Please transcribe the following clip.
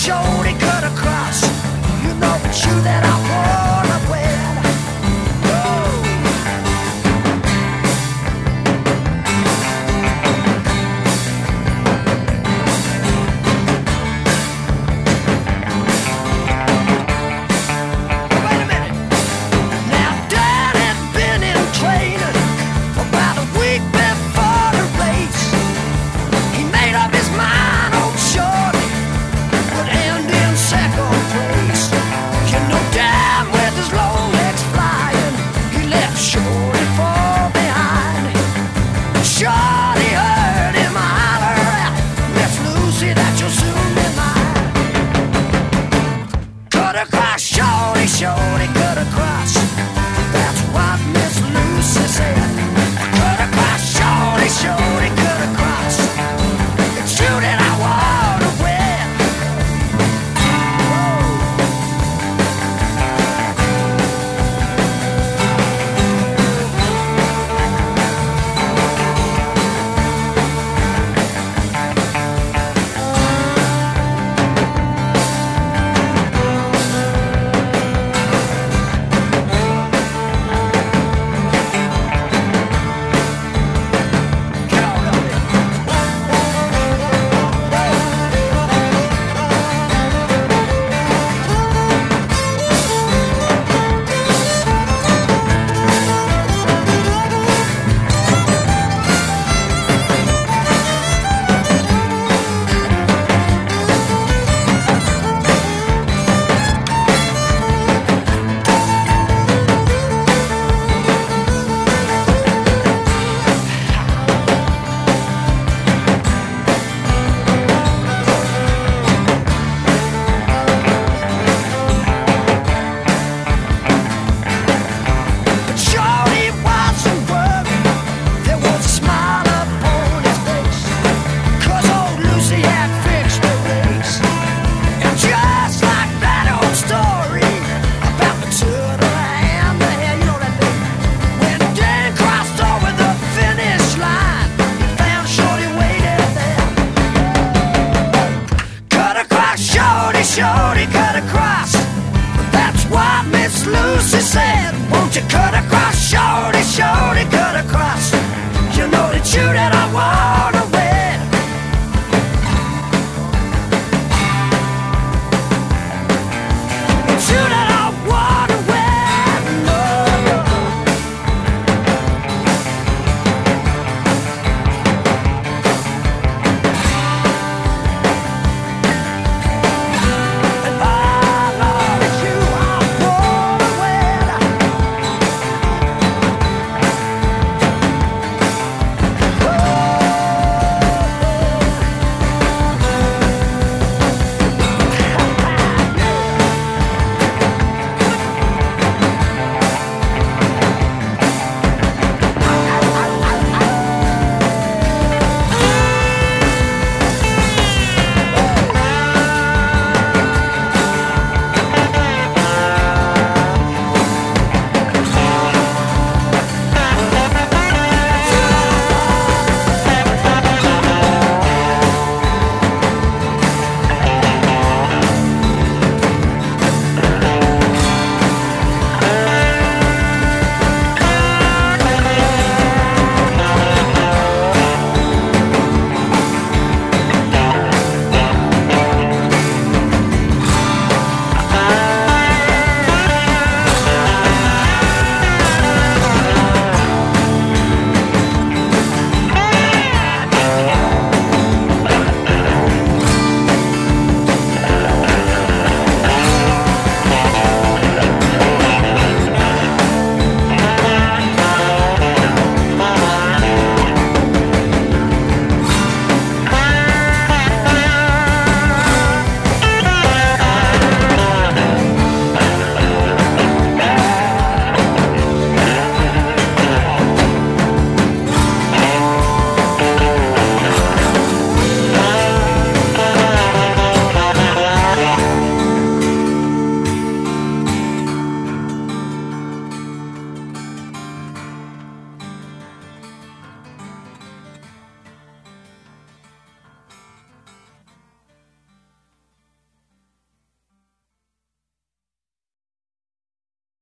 shorty cut across. You know it's you that I wanna wed. Wait a minute. Now Dad had been in training about a week before the race. He made up his mind, old shorty would end in second place. You know damn with his long legs flying, he left Shorty far behind. Shorty heard him holler out, Miss Lucy, that you'll soon be mine. Cut across, Shorty, Shorty, cut across. That's what Miss Lucy said. Cut across, Shorty, Shorty, cut across. It's you that I wanna wed. Get on up there. But Shorty wasn't worried. There was a smile upon his face, 'cause old Lucy had fixed the race. And just like that old story about the turtle and the hen, you know that thing. When Dan crossed over the finish line, he found Shorty waiting there. Cut across, Shorty, Shorty, cut across. That's what Miss Lucy said. Won't you cut across, Shorty, Shorty, cut across? You know that you that I want.